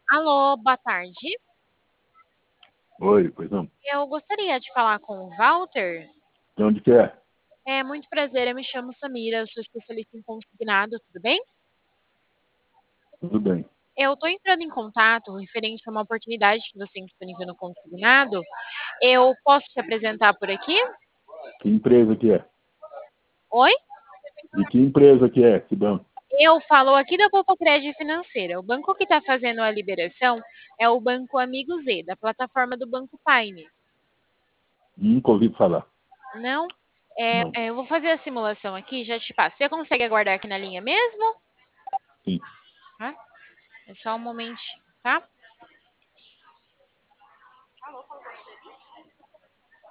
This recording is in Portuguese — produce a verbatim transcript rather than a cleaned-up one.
Alô, boa tarde. Oi, pois não. Eu gostaria de falar com o Walter. De onde que é? É muito prazer, eu me chamo Samira, eu sou especialista em consignado, tudo bem? Tudo bem. Eu estou entrando em contato referente a uma oportunidade que você tem disponível no consignado. Eu posso te apresentar por aqui? Que empresa que é? Oi? De que empresa que é esse banco? Eu falo aqui da Poupa Crédito Financeira. O banco que está fazendo a liberação é o Banco Amigo Z, da plataforma do Banco Paine. Nunca ouvi falar. Não? É, Não. é, eu vou fazer a simulação aqui, já te passo. Você consegue aguardar aqui na linha mesmo? Sim. Tá? É só um momentinho, tá?